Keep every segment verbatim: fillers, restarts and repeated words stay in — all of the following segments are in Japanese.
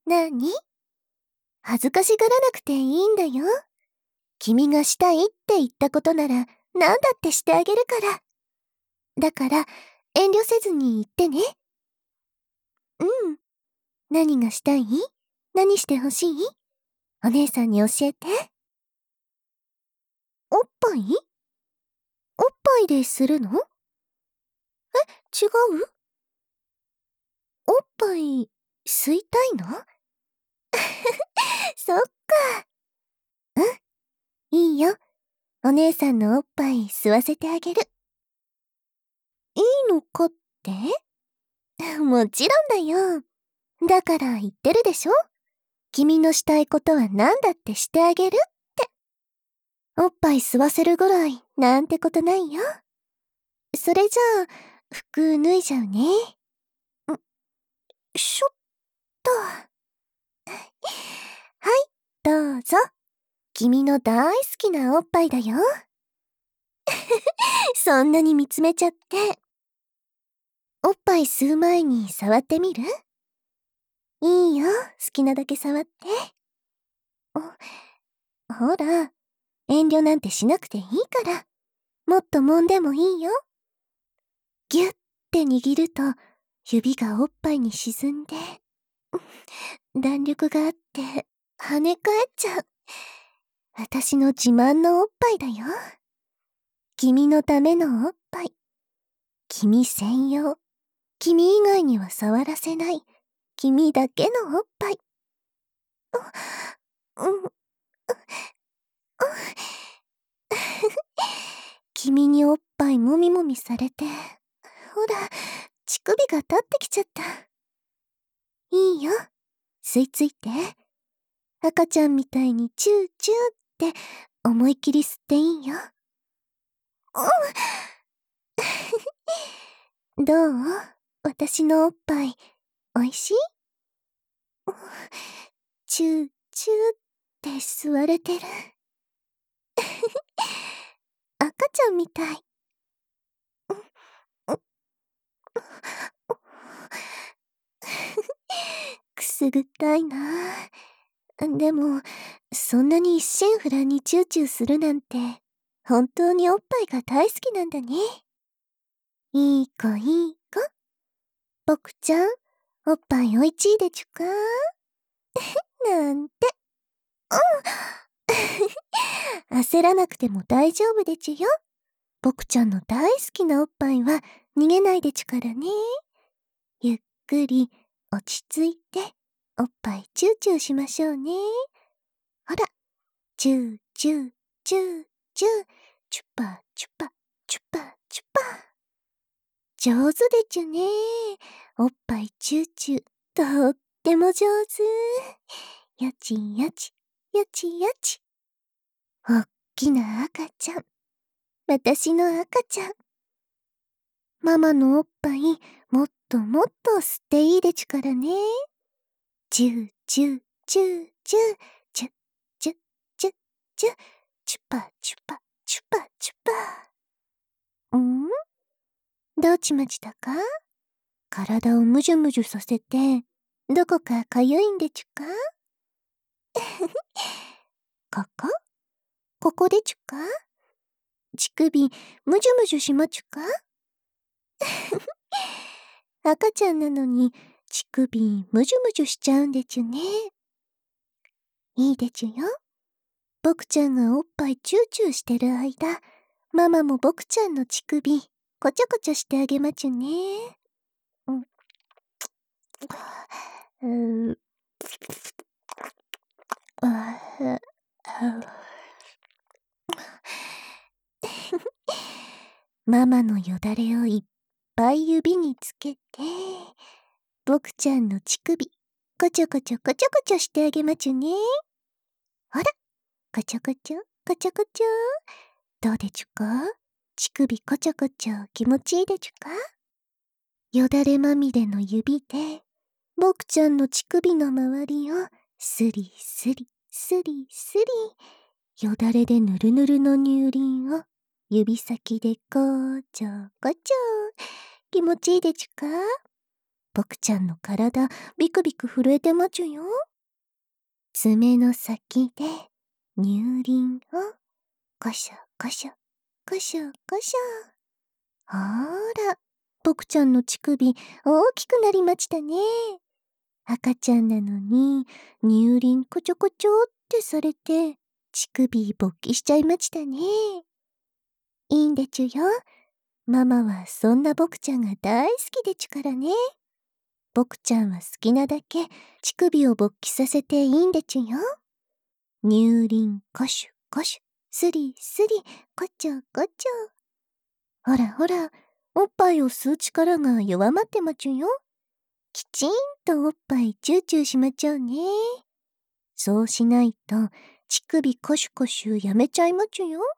なに？恥ずかしがらなくていいんだよ。君がしたいって言ったことなら何だってしてあげるから。だから遠慮せずに言ってね。うん。何がしたい？何してほしい？お姉さんに教えて。おっぱい？おっぱいでするの？え、違う？おっぱい吸いたいの？そっか。うん、いいよ。お姉さんのおっぱい吸わせてあげる。いいのかって？もちろんだよ。だから言ってるでしょ？君のしたいことは何だってしてあげるって。おっぱい吸わせるぐらいなんてことないよ。それじゃあ、服脱いじゃうね。ん、しょっと。はい、どうぞ。君の大好きなおっぱいだよ。そんなに見つめちゃって。おっぱい吸う前に触ってみる？いいよ、好きなだけ触って。ほら、遠慮なんてしなくていいから。もっと揉んでもいいよ。ぎゅって握ると、指がおっぱいに沈んで、弾力があって、跳ね返っちゃう。私の自慢のおっぱいだよ。君のためのおっぱい。君専用。君以外には触らせない。君だけのおっぱい。う、うん、う、君におっぱいもみもみされて、ほら、乳首が立ってきちゃった。いいよ。吸い付いて。赤ちゃんみたいにチューチューって思い切り吸っていいよ。うん、どう？私のおっぱい、おいしい？チューチューって吸われてる。赤ちゃんみたい。くすぐったいな。でも、そんなに一心不乱にチューチューするなんて、本当におっぱいが大好きなんだね。いい子いい子。僕ちゃん、おっぱいおいちいでちゅかなんて。うん。焦らなくても大丈夫でちゅよ。僕ちゃんの大好きなおっぱいは逃げないでちゅからね。ゆっくり落ち着いておっぱいチューチューしましょうね。ほら、チューチューチューチュー、チュパチュパチュパチュパ。上手でちゅね。おっぱいチューチュー、とっても上手。やちやち、やちやち。おっきな赤ちゃん。私の赤ちゃん。ママのおっぱい、もっともっと吸っていいでちゅからね。チューチューチューチュー、チュッチュッチュッチュッ、チュパチュパチュパチュパ。ん？どうちまちだか？体をむじゅむじゅさせて、どこかかゆいんでちゅか？ここ？ここでちゅか？乳首、むじゅむじゅしまちゅか？赤ちゃんなのに、乳首、むじゅむじゅしちゃうんでちゅね。いいでちゅよ。僕ちゃんがおっぱいチューチューしてる間、ママも僕ちゃんの乳首、こちょこちょしてあげまちゅね。うん。うー、あーママのよだれをいっぱい指につけて、僕ちゃんの乳首、こちょこちょこちょこちょしてあげまちゅね。ほら、こちょこちょ、こちょこちょ。どうでちゅか？乳首こちょこちょ気持ちいいでちゅか？よだれまみれの指で、僕ちゃんの乳首の周りをスリスリ、スリスリ。よだれでぬるぬるの乳輪を指先でこちょこちょ。気持ちいいでちゅか？ 僕ちゃんの体ビクビク震えてまちゅよ。爪の先で乳輪をコショコショコショコショ。ほーら、僕ちゃんの乳首大きくなりましたね。赤ちゃんなのに乳輪こちょこちょってされて乳首勃起しちゃいましたね。いいんでちゅよ。ママはそんな僕ちゃんが大好きでちゅからね。僕ちゃんは好きなだけ乳首を勃起させていいんでちゅよ。乳輪コシュコシュ、スリスリ、こちょこちょ。ほらほら、おっぱいを吸う力が弱まってまちゅよ。きちんとおっぱいチューチューしまちゃうね。そうしないと乳首コシュコシュやめちゃいまちゅよ。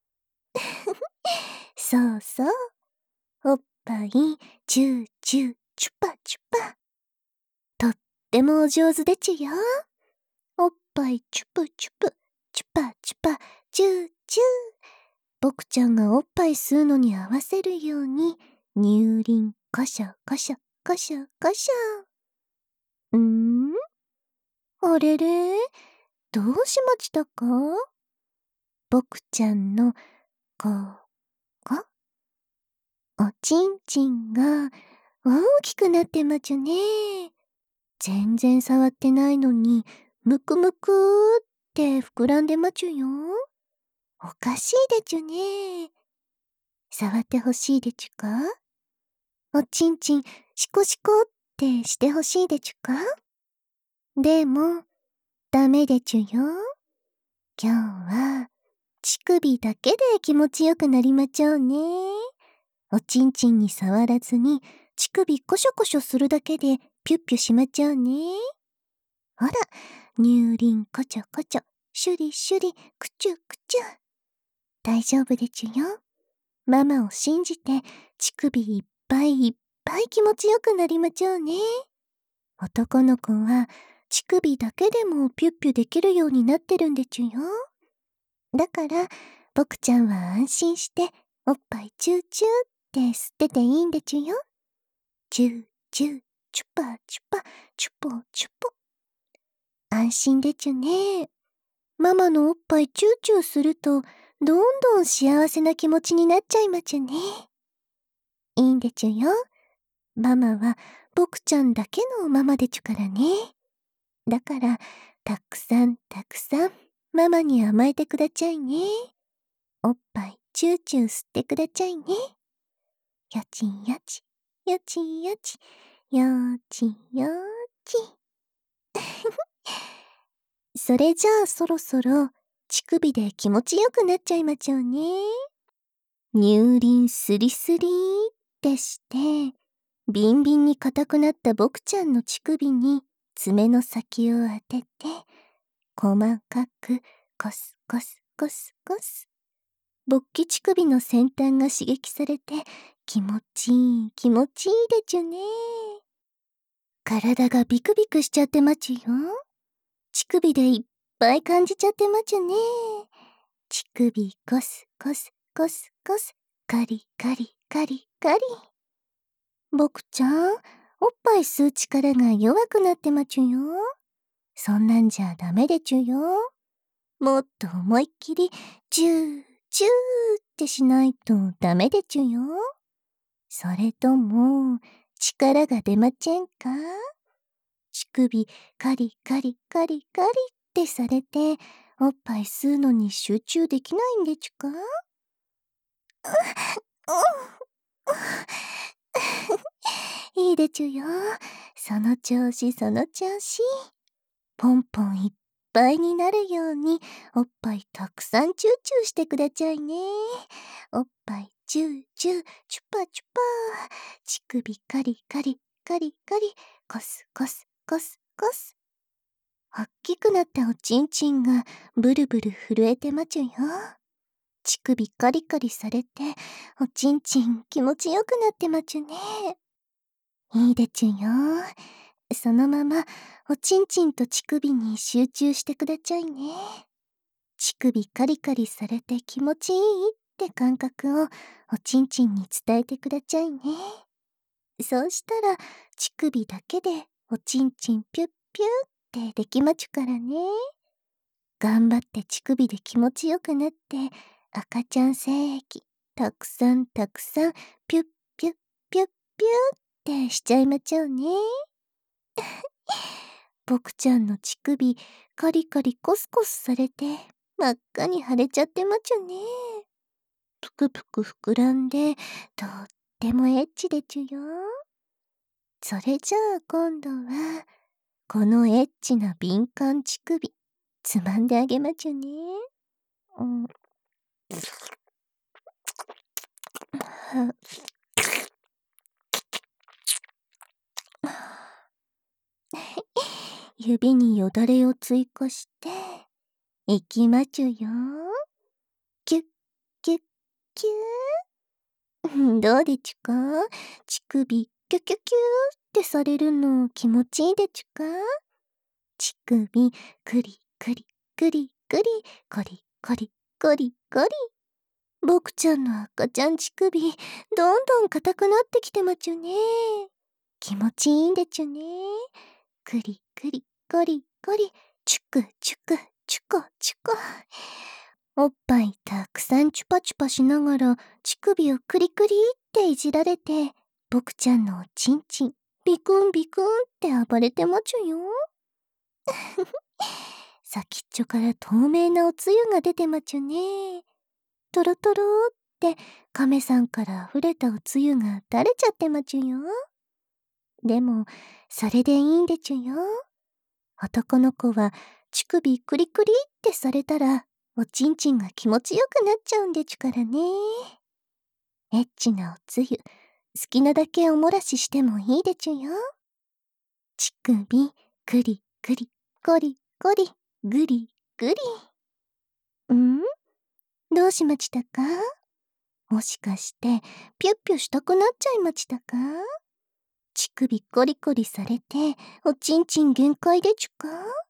そうそう。おっぱいチューチューチュパチュパ。とってもお上手でちゅよ。おっぱいチュプチュプ、チュパチュパ、チューチュー。僕ちゃんがおっぱい吸うのに合わせるように乳輪コショコショコショコショ。んーあれれ、どうしましたか？僕ちゃんのここおちんちんが大きくなってまちゅね。全然触ってないのにむくむくーって膨らんでまちゅよ。おかしいでちゅね。触ってほしいでちゅか？おちんちんシコシコってしてほしいでちゅか？でもダメでちゅよ。今日は乳首だけで気持ちよくなりまちょうね。おちんちんに触らずに乳首コショコショするだけでピュッピュしまちょうね。ほら、乳輪コチョコチョ、シュリシュリ、クチュクチュ。大丈夫でちゅよ。ママを信じて乳首いっぱいいっぱい気持ちよくなりまちょうね。男の子は乳首だけでもピュッピュできるようになってるんでちゅよ。だから僕ちゃんは安心しておっぱいチューチューって吸ってていいんでちゅよ。チューチューチュパチュパチュポチュポ。安心でちゅね。ママのおっぱいチューチューするとどんどん幸せな気持ちになっちゃいまちゅね。いいんでちゅよ。ママは僕ちゃんだけのママでちゅからね。だからたくさんたくさんママに甘えてくだちゃいね。おっぱいチューチュー吸ってくだちゃいね。よちよち、よちよち、よちよち。それじゃあそろそろ乳首で気持ちよくなっちゃいまちょうね。乳輪スリスリってして、ビンビンに硬くなった僕ちゃんの乳首に爪の先を当てて、細かくコスコスコスコス。勃起乳首の先端が刺激されて気持ちいい気持ちいいでちゅね。体がビクビクしちゃってまちゅよ。乳首でいっぱい感じちゃってまちゅね。乳首コスコスコスコス、カリカリカリカリ。僕ちゃん、おっぱい吸う力が弱くなってまちゅよ。そんなんじゃダメでちゅよ。もっと思いっきりチューチューってしないとダメでちゅよ。それとも力が出まちぇんか？乳首カリカリカリカリってされておっぱい吸うのに集中できないんでちゅか？いいでちゅよ。その調子その調子。ポンポンいっぱいになるようにおっぱいたくさんチューチューしてくだちゃいね。おっぱいチューチューチュパチュパー。乳首カリカリカリカリ、コスコスコスコス。おっきくなったおちんちんがブルブル震えてまちゅよ。乳首カリカリされておちんちん気持ちよくなってまちゅね。いいでちゅよ。そのままおちんちんと乳首に集中してくだちゃいね。乳首カリカリされて気持ちいいって感覚をおちんちんに伝えてくだちゃいね。 そうしたら、乳首だけでおちんちんピュッピューってできまちゅからね。頑張って乳首で気持ちよくなって、赤ちゃん精液、たくさんたくさん、ピュッピュッピュッピューってしちゃいまちゃうね。僕ちゃんの乳首、カリカリコスコスされて、真っ赤に腫れちゃってまちゅね。ぷくぷく膨らんで、とってもエッチでちゅよ。それじゃあ今度は、このエッチな敏感乳首、つまんであげまちゅね。うん。指によだれを追加して、いきまちゅよ。キュッ、キュッ、キュー。どうでちゅか？乳首、キュキュキューってされるの気持ちいいでちゅか？乳首、クリクリ、クリクリ、コリコリ、コリコリ。僕ちゃんの赤ちゃん乳首、どんどん硬くなってきてまちゅね。気持ちいいんでちゅね。クリクリ、コリコリ、チュクチュク、チュコチュコ。おっぱいたくさんチュパチュパしながら乳首をクリクリっていじられて、僕ちゃんのおちんちん、ビクンビクンって暴れてまちゅよ。先っちょから透明なおつゆが出てまちゅね。トロトロって亀さんから溢れたおつゆが垂れちゃってまちゅよ。でも、それでいいんでちゅよ。男の子は乳首クリクリってされたら、おちんちんが気持ちよくなっちゃうんでちゅからね。エッチなおつゆ、好きなだけおもらししてもいいでちゅよ。乳首、クリクリ、コリコリ、グリグリ。ん？どうしましたか？もしかして、ピュッピュしたくなっちゃいましたか？乳首コリコリされて、おちんちん限界でちゅか？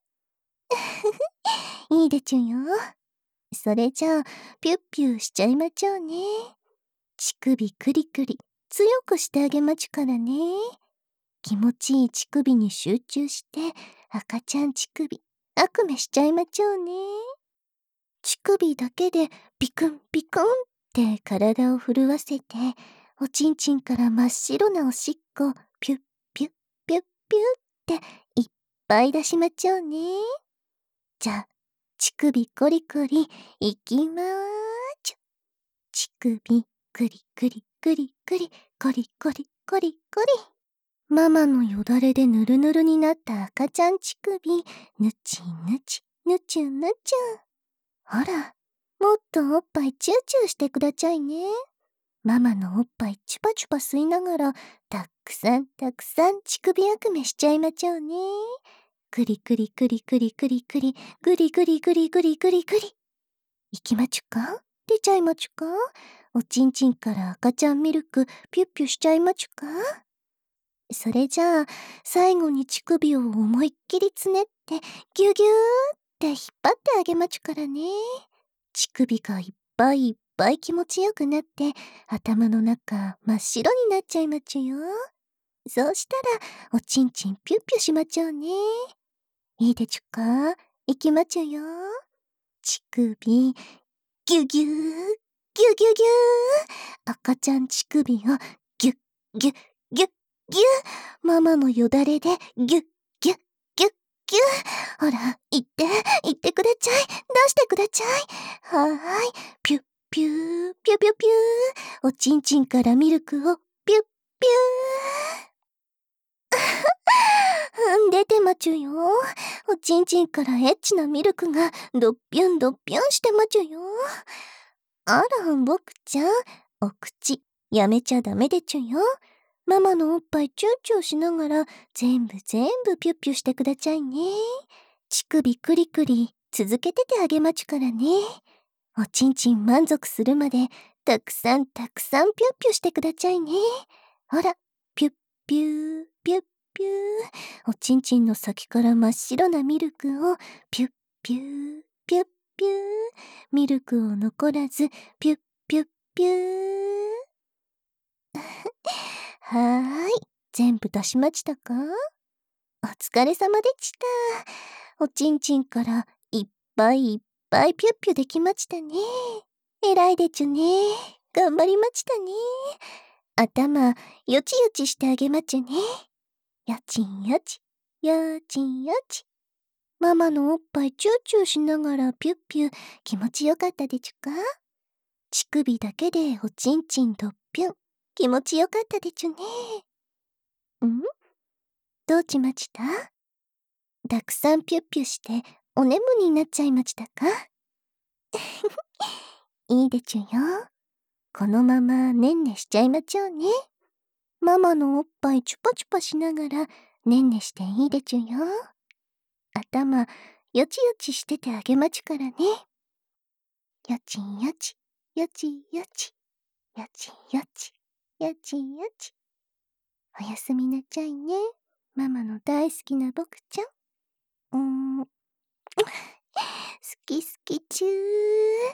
いいでちゅよ。それじゃあ、ピュッピュしちゃいまちゃうね。乳首クリクリ、強くしてあげまちゅからね。気持ちいい乳首に集中して、赤ちゃん乳首、悪夢しちゃいまちゃうね。乳首だけでビクンビクンって体を震わせて、おちんちんから真っ白なおしっこ、ピュッピュッピュッピュッっていっぱい出しまちゃうね。じゃあ、乳首コリコリ、いきまーちゅ。乳首、クリクリクリクリ、コリコリコリコリ。ママのよだれでぬるぬるになった赤ちゃん乳首、ぬちぬち、ぬちゅぬちゅ。ほら、もっとおっぱいチューチューしてくだちゃいね。ママのおっぱいチュパチュパ吸いながら、たくさんたくさん乳首悪夢しちゃいまちゃうね。クリクリクリクリクリクリ、グリグリグリグリグリグリ。いきまちゅか？出ちゃいまちゅか？おちんちんから赤ちゃんミルクピュッピュしちゃいまちゅか？それじゃあ、最後に乳首を思いっきりつねって、ギュギューって引っ張ってあげまちゅからね。乳首がいっぱいいっぱい気持ちよくなって、頭の中真っ白になっちゃいまちゅよ。そうしたら、おちんちんピュッピュしまちゃうね。いいでちゅか？いきまちゅよ。乳首、ギュギュー、ギュギュギュー。赤ちゃん乳首をギュッギュッギュッギュッ。ママのよだれでギュッギュッギュッギュッ。ほら、言って、言ってくだちゃい。出してくだちゃい。はーい。ピュッピュー、ピュピュピュー。おちんちんからミルクをピュッピュー。出てまちゅよ。おちんちんからエッチなミルクがドッピュンドッピュンしてまちゅよ。あら、僕ちゃん、お口、やめちゃダメでちゅよ。ママのおっぱいチューチューしながら、全部全部ピュッピュしてくだちゃいね。乳首クリクリ、続けててあげまちゅからね。おちんちん満足するまで、たくさんたくさんピュッピュしてくだちゃいね。ほら、ピュッピュー、ピュッピュー。おちんちんの先から真っ白なミルクを、ピュッピュー、ピュッピュー。ミルクを残らず、ピュッピュッピュー。 はーい、全部出しましたか？お疲れ様でした。おちんちんからいっぱいいっぱいピュッピュできましたね。えらいでちゅね。頑張りましたね。頭、よちよちしてあげまちゅね。よちんよち、よちんよち。ママのおっぱいチューチューしながらピュッピュ気持ちよかったでちゅか？乳首だけでおちんちんどっぴゅん。気持ちよかったでちゅね。ん？どうちました？たくさんピュッピュしてお眠になっちゃいましたか？いいでちゅよ。このままねんねしちゃいまちょうね。ママのおっぱいチュパチュパしながらねんねしていいでちゅよ。頭、よちよちしててあげまちゅからね。よちんよち、よちよち、よちよち、よちよち。おやすみなちゃいね。ママの大好きな僕ちゃん。うーん。好き好きちゅー。